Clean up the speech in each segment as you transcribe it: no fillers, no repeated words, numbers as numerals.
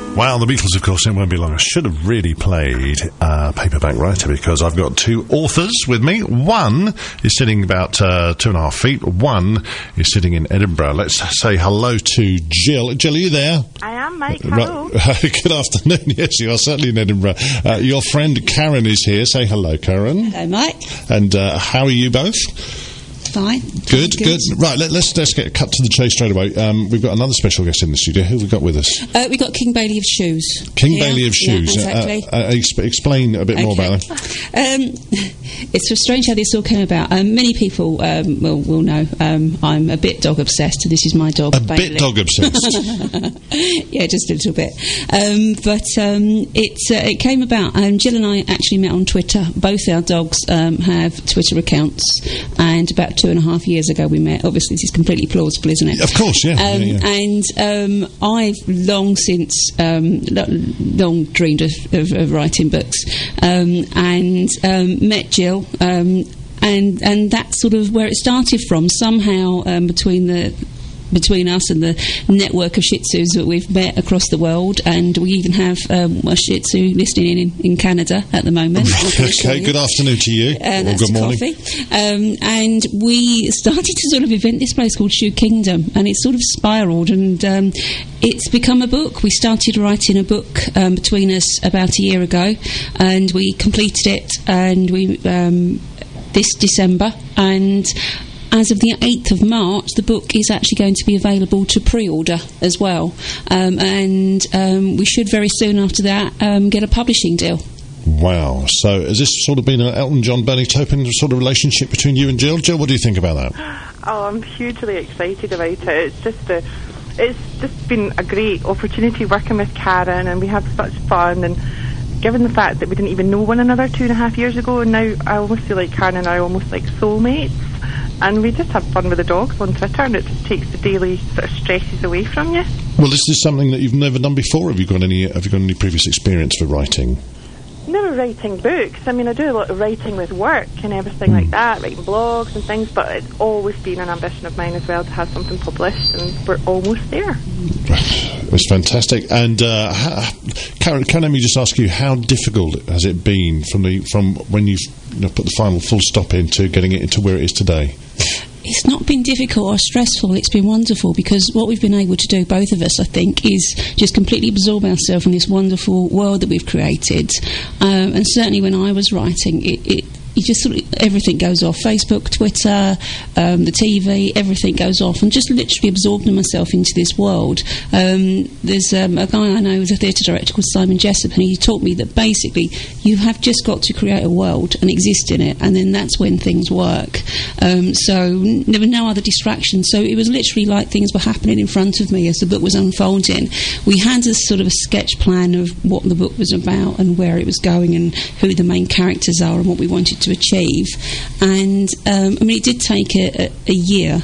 Well, the Beatles, of course, it won't be long. I should have really played Paperback Writer because I've got two authors with me. One is sitting about 2.5 feet. One is sitting in Edinburgh. Let's say hello to Jill. Jill, are you there? I am, Mike. Hello. Good afternoon. Yes, you are certainly in Edinburgh. Your friend Karen is here. Say hello, Karen. Hello, Mike. And how are you both? Fine. Good. Right, let's get cut to the chase straight away. We've got another special guest in the studio. Who have we got with us? We've got King Bailey of Shoes. King Bailey of Shoes. Yeah, exactly. Explain a bit more about that. It's so strange how this all came about. Many people will know I'm a bit dog obsessed. This is my dog, Bailey. Bit dog obsessed. Yeah, just a little bit. It came about. Jill and I actually met on Twitter. Both our dogs have Twitter accounts, and about 2.5 years ago we met. Obviously, this is completely plausible, isn't it? Of course, yeah. And I've long since long dreamed of writing books, and met Jill, and that's sort of where it started from. Somehow between us and the network of Shih Tzus that we've met across the world, and we even have a Shih Tzu listening in Canada at the moment. Okay, good afternoon to you. Or good morning. Coffee. And we started to sort of invent this place called Shoe Kingdom, and it's sort of spiralled, and it's become a book. We started writing a book between us about a year ago, and we completed it, and we this December, and as of the 8th of March, the book is actually going to be available to pre-order as well. And we should very soon after that get a publishing deal. Wow. So has this sort of been an Elton John, Bernie Taupin sort of relationship between you and Jill? Jill, what do you think about that? Oh, I'm hugely excited about it. It's just been a great opportunity working with Karen, and we have such fun. And given the fact that we didn't even know one another 2.5 years ago, and now I almost feel like Karen and I are almost like soulmates. And we just have fun with the dogs on Twitter, and it just takes the daily sort of stresses away from you. Well, this is something that you've never done before. Have you got any previous experience for writing? Never writing books. I mean, I do a lot of writing with work and everything like that, writing blogs and things, but it's always been an ambition of mine as well to have something published, and we're almost there. It's fantastic. And Karen, let me just ask you, how difficult has it been from when you've put the final full stop into getting it into where it is today? It's not been difficult or stressful. It's been wonderful, because what we've been able to do, both of us, I think, is just completely absorb ourselves in this wonderful world that we've created. And certainly when I was writing, you just sort of, everything goes off. Facebook, Twitter, the TV, everything goes off, and just literally absorbing myself into this world. There's a guy I know who's a theatre director called Simon Jessup, and he taught me that basically you have just got to create a world and exist in it, and then that's when things work. So there were no other distractions, so it was literally like things were happening in front of me as the book was unfolding. We had a sort of a sketch plan of what the book was about and where it was going and who the main characters are and what we wanted to achieve. And I mean, it did take a year.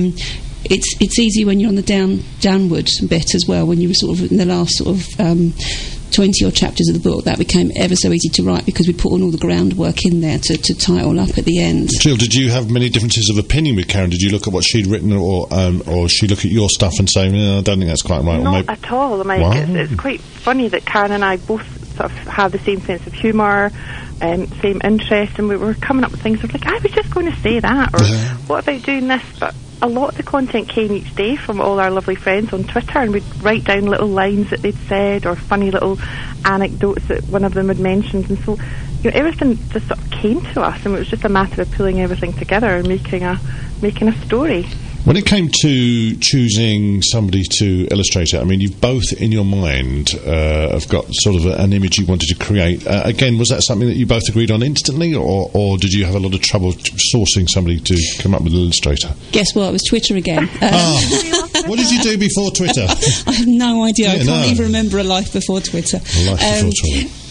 It's easy when you're on the downward bit as well, when you were sort of in the last sort of 20 odd chapters of the book. That became ever so easy to write because we put on all the groundwork in there to tie it all up at the end. Jill, did you have many differences of opinion with Karen? Did you look at what she'd written, or she look at your stuff and say, no, I don't think that's quite right? Not at all, Mike. Wow. It's quite funny that Karen and I both sort of have the same sense of humour, same interest, and we were coming up with things like, I was just going to say that, or what about doing this? But a lot of the content came each day from all our lovely friends on Twitter, and we'd write down little lines that they'd said or funny little anecdotes that one of them had mentioned, and so everything just sort of came to us, and it was just a matter of pulling everything together and making a story. When it came to choosing somebody to illustrate it, I mean, you've both in your mind have got sort of an image you wanted to create. Again, was that something that you both agreed on instantly, or did you have a lot of trouble sourcing somebody to come up with an illustrator? Guess what? It was Twitter again. What did you do before Twitter? I have no idea. I can't even remember a life before Twitter. A life before Twitter.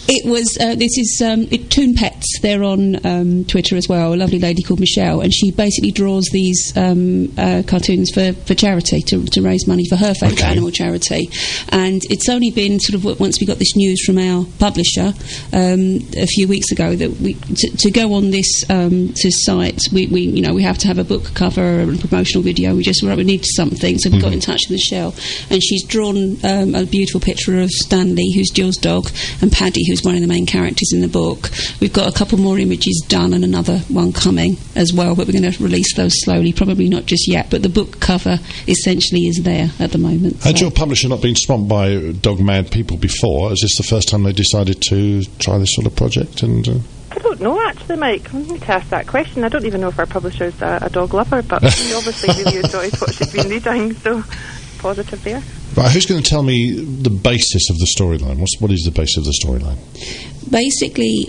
It was. This is Toon Pets. They're on Twitter as well. A lovely lady called Michelle, and she basically draws these cartoons for charity to raise money for her favourite animal charity. And it's only been sort of once we got this news from our publisher a few weeks ago that we to go on this site. We have to have a book cover and a promotional video. We need something, so we got in touch with Michelle, and she's drawn a beautiful picture of Stanley, who's Jill's dog, and Paddy, who's one of the main characters in the book. We've got a couple more images done and another one coming as well, but we're going to release those slowly, probably not just yet, but the book cover essentially is there at the moment. Had your publisher not been swamped by dog mad people before? Is this the first time they decided to try this sort of project? And I don't know, actually, Mike. I need to ask that question. I don't even know if our publisher's a dog lover, but he obviously really enjoys what she's been reading, so positive there. Right, who's going to tell me the basis of the storyline? What is the basis of the storyline? Basically,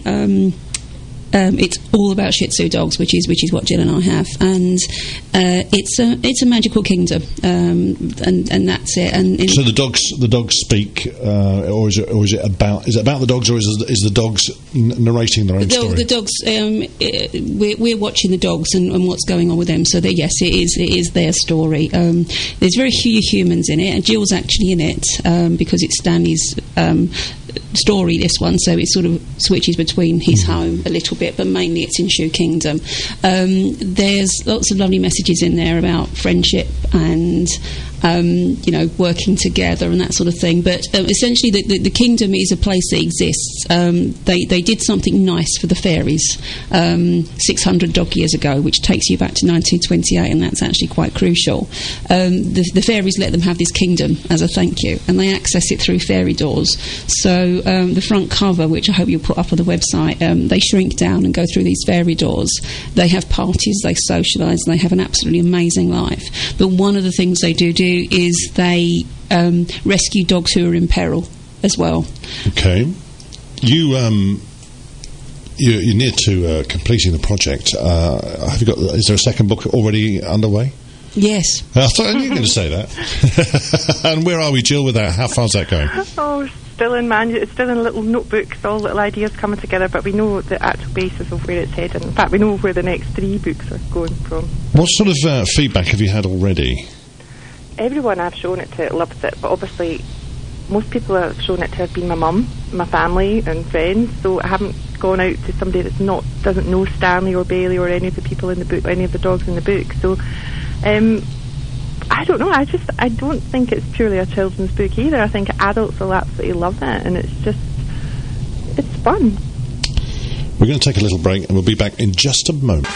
it's all about Shih Tzu dogs, which is what Jill and I have, and it's a magical kingdom, and that's it. And so the dogs speak, or is it about the dogs, or is the dogs narrating their own story? The dogs, we're watching the dogs and what's going on with them. So yes, it is their story. There's very few humans in it, and Jill's actually in it because it's Stanley's story, this one, so it sort of switches between his home a little bit, but mainly it's in Shoe Kingdom. There's lots of lovely messages in there about friendship and working together and that sort of thing, but essentially the kingdom is a place that exists. They did something nice for the fairies 600 dog years ago, which takes you back to 1928, and that's actually quite crucial. The fairies let them have this kingdom as a thank you, and they access it through fairy doors. So the front cover, which I hope you'll put up on the website, they shrink down and go through these fairy doors. They have parties, they socialise, and they have an absolutely amazing life. But one of the things they do is they rescue dogs who are in peril as well. Okay. You're near to completing the project. Is there a second book already underway? Yes. I thought I knew you were going to say that. And where are we, Jill, with that? How far's that going? Oh, still in little notebooks, all little ideas coming together, but we know the actual basis of where it's headed. In fact, we know where the next 3 books are going from. What sort of feedback have you had already? Everyone I've shown it to loves it, but obviously most people I've shown it to have been my mum, my family and friends, so I haven't gone out to somebody that doesn't know Stanley or Bailey or any of the people in the book, any of the dogs in the book. So I don't know, I don't think it's purely a children's book either. I think adults will absolutely love it, and it's fun. We're going to take a little break and we'll be back in just a moment.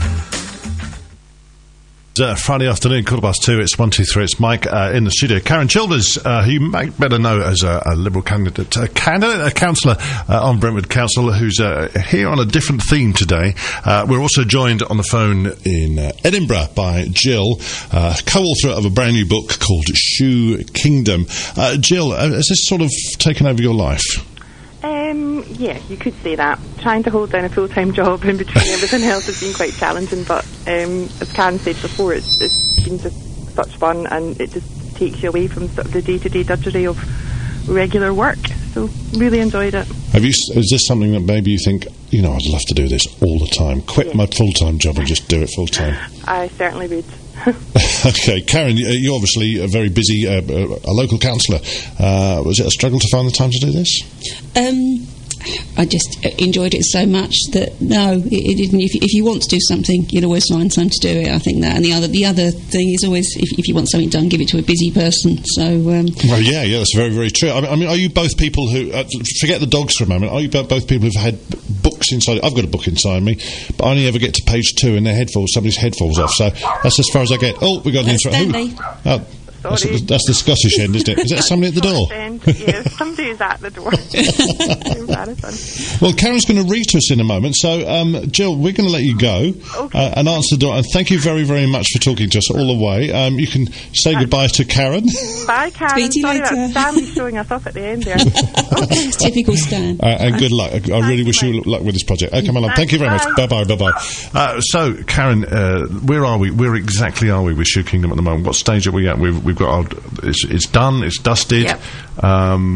Friday afternoon, 2:15. It's 123. It's Mike in the studio. Karen Childers, who you might better know as a Liberal candidate, a councillor on Brentwood Council, who's here on a different theme today. We're also joined on the phone in Edinburgh by Jill, co-author of a brand new book called Shoe Kingdom. Jill, has this sort of taken over your life? Yeah, you could say that. Trying to hold down a full-time job in between everything else has been quite challenging, but as Karen said before, it's been just such fun, and it just takes you away from sort of the day-to-day drudgery of regular work. So really enjoyed it. Is this something that maybe you think, I'd love to do this all the time, quit my full-time job and just do it full-time? I certainly would. Okay, Karen, you're obviously a very busy a local councillor. Was it a struggle to find the time to do this? I just enjoyed it so much that no, it didn't. If you want to do something, you'll always find time to do it. I think that, and the other thing is always if you want something done, give it to a busy person. So well, yeah, that's very, very true. I mean, are you both people who forget the dogs for a moment? Are you both people who've had books inside? I've got a book inside me, but I only ever get to page 2 and somebody's head falls off. So that's as far as I get. Oh, we got an intro. That's the Scottish end, isn't it? Is that somebody at the door? Yes, somebody is at the door. Well, Karen's going to read to us in a moment. So, Jill, we're going to let you go and answer the door. And thank you very, very much for talking to us all the way. You can say goodbye to Karen. Bye, Karen. Speak to you later. Stanley's showing us off at the end there. Typical Stan. And good luck. I really wish you luck with this project. Okay, my love. Thank you very much. Bye-bye. Bye-bye. So, Karen, where are we? Where exactly are we with Shoe Kingdom at the moment? What stage are we at? We've got it's done, it's dusted. Yep.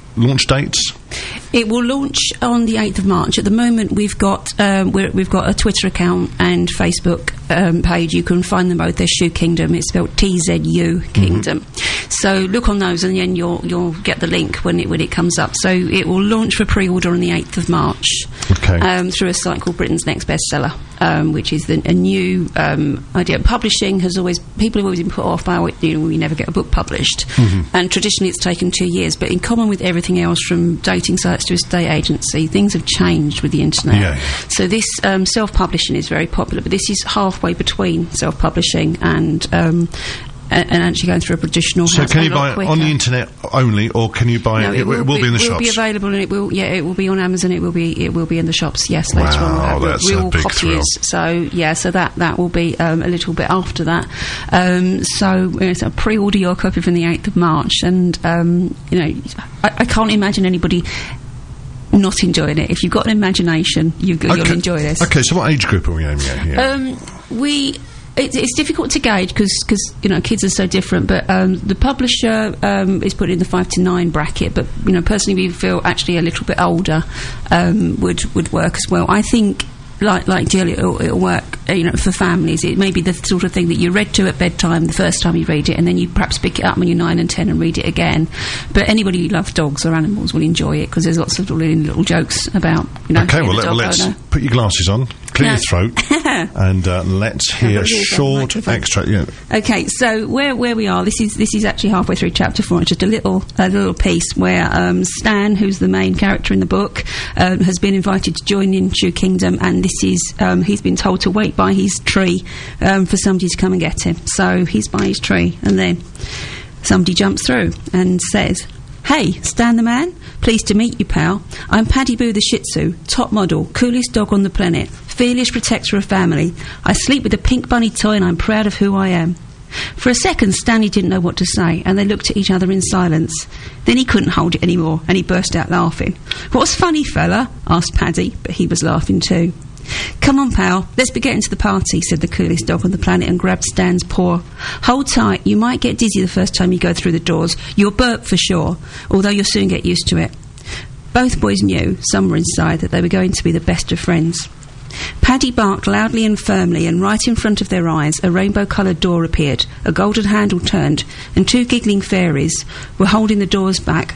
launch dates? It will launch on the 8th of March. At the moment, we've got a Twitter account and Facebook page. You can find them both. They're Shoe Kingdom. It's spelled TZU Kingdom. So look on those, and then you'll get the link when it comes up. So it will launch for pre-order on the 8th of March. Okay. Through a site called Britain's Next Bestseller, which is a new idea. Publishing people have always been put off by we never get a book published, and traditionally it's taken 2 years. But in common with everything else, from dating sites to estate agency, things have changed with the internet. Yeah. So this self-publishing is very popular, but this is halfway between self-publishing and actually going through a traditional house. So can you buy it on the internet only, or can you buy it? It will be in the shops. It will be available, and it will be on Amazon. It will be in the shops. Yes, later on. Wow, that's a big thrill. So that will be a little bit after that. So pre-order your copy from the 8th of March, and I can't imagine anybody not enjoying it. If you've got an imagination, you'll enjoy this. Okay, so what age group are we aiming at here? It's difficult to gauge because kids are so different. But the publisher is put in the 5 to 9 bracket. But personally, we feel actually a little bit older would work as well. I think. Like Jill, it'll work, for families. It may be the sort of thing that you read to at bedtime the first time you read it, and then you perhaps pick it up when you're 9 and 10 and read it again. But anybody who loves dogs or animals will enjoy it because there's lots of little jokes about, Okay, well, let's put your glasses on, clear your throat, and let's hear a short extract. Yeah. Okay, so where we are, this is actually halfway through chapter 4. It's just a little piece where Stan, who's the main character in the book, has been invited to join in Shoe Kingdom, and this is he's been told to wait by his tree for somebody to come and get him. So he's by his tree, and then somebody jumps through and says, "Hey, Stan the man, pleased to meet you, pal. I'm Paddy Boo the Shih Tzu, top model, coolest dog on the planet, fearless protector of family. I sleep with a pink bunny toy and I'm proud of who I am." For a second, Stanley didn't know what to say, and they looked at each other in silence. Then he couldn't hold it anymore, and he burst out laughing. "What's funny, fella?" asked Paddy, but he was laughing too. "Come on, pal, let's be getting to the party," said the coolest dog on the planet, and grabbed Stan's paw. "Hold tight, you might get dizzy the first time you go through the doors. You'll burp for sure, although you'll soon get used to it." Both boys knew, somewhere inside, that they were going to be the best of friends. Paddy barked loudly and firmly, and right in front of their eyes a rainbow-coloured door appeared, a golden handle turned, and 2 giggling fairies were holding the doors back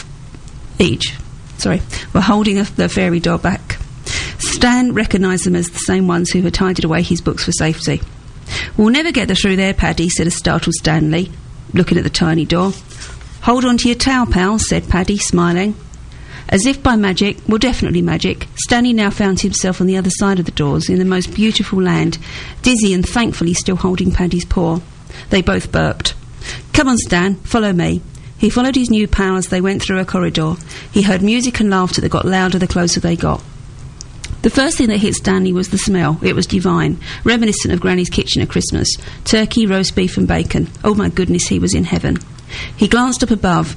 were holding the fairy door back. Stan recognised them as the same ones who had hided away his books for safety. "We'll never get through there, Paddy," said a startled Stanley, looking at the tiny door. "Hold on to your towel, pal," said Paddy, smiling. As if by magic, well, definitely magic, Stanley now found himself on the other side of the doors, in the most beautiful land, dizzy and thankfully still holding Paddy's paw. They both burped. "Come on, Stan, follow me." He followed his new pal as they went through a corridor. He heard music and laughter that got louder the closer they got. The first thing that hit Stanley was the smell. It was divine, reminiscent of Granny's kitchen at Christmas. Turkey, roast beef and bacon. Oh my goodness, he was in heaven. He glanced up above,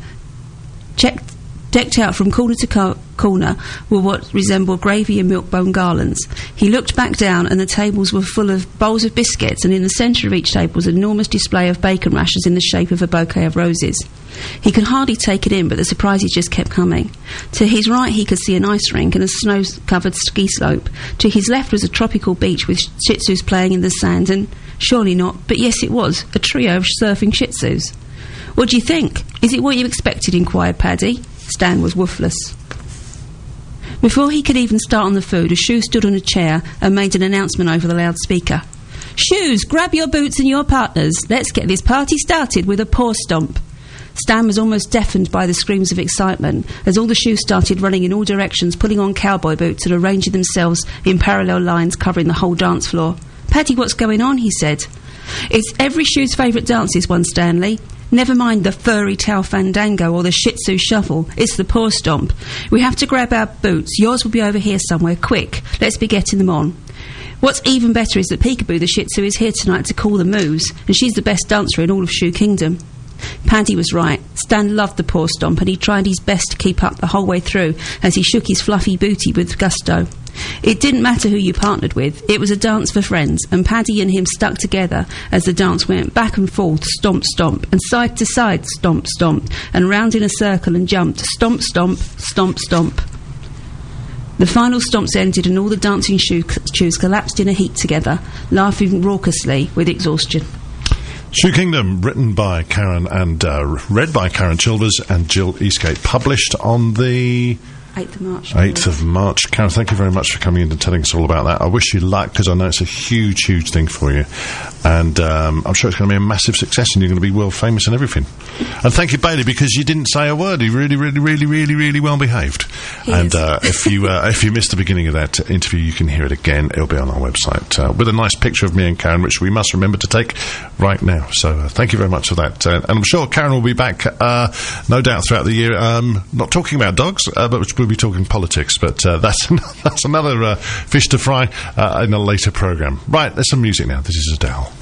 decked out from corner to corner were what resembled gravy and milk bone garlands. He looked back down, and the tables were full of bowls of biscuits, and in the centre of each table was an enormous display of bacon rashers in the shape of a bouquet of roses. He could hardly take it in, but the surprises just kept coming. To his right he could see an ice rink and a snow-covered ski slope. To his left was a tropical beach with Shih Tzus playing in the sand, and surely not, but yes it was, a trio of surfing Shih Tzus. "What do you think? Is it what you expected?" inquired Paddy. Stan was woofless. Before he could even start on the food, a shoe stood on a chair and made an announcement over the loudspeaker. "Shoes, grab your boots and your partners. Let's get this party started with a paw stomp." Stan was almost deafened by the screams of excitement as all the shoes started running in all directions, putting on cowboy boots and arranging themselves in parallel lines covering the whole dance floor. "Paddy, what's going on?" he said. "It's every shoe's favourite dance, this one, Stanley. Never mind the furry tail fandango or the Shih Tzu shuffle. It's the paw stomp. We have to grab our boots. Yours will be over here somewhere. Quick, let's be getting them on. What's even better is that Peekaboo the Shih Tzu is here tonight to call the moves, and she's the best dancer in all of Shoe Kingdom." Paddy was right. Stan loved the paw stomp, and he tried his best to keep up the whole way through as he shook his fluffy booty with gusto. It didn't matter who you partnered with, it was a dance for friends, and Paddy and him stuck together as the dance went back and forth, stomp, stomp, and side to side, stomp, stomp, and round in a circle and jumped, stomp, stomp, stomp, stomp. The final stomps ended and all the dancing shoes collapsed in a heap together, laughing raucously with exhaustion. Shoe Kingdom, written by Karen and read by Karen Chilvers and Jill Eastgate, published on the 8th of March. 8th of March. Karen, thank you very much for coming in and telling us all about that. I wish you luck, because I know it's a huge, huge thing for you. And I'm sure it's going to be a massive success and you're going to be world famous and everything. And thank you, Bailey, because you didn't say a word. You really, really, really, really, really well behaved. And if you missed the beginning of that interview, you can hear it again. It'll be on our website with a nice picture of me and Karen, which we must remember to take right now. So thank you very much for that. And I'm sure Karen will be back, no doubt, throughout the year. Not talking about dogs, but we'll be talking politics. But that's another fish to fry in a later programme. Right, there's some music now. This is Adele.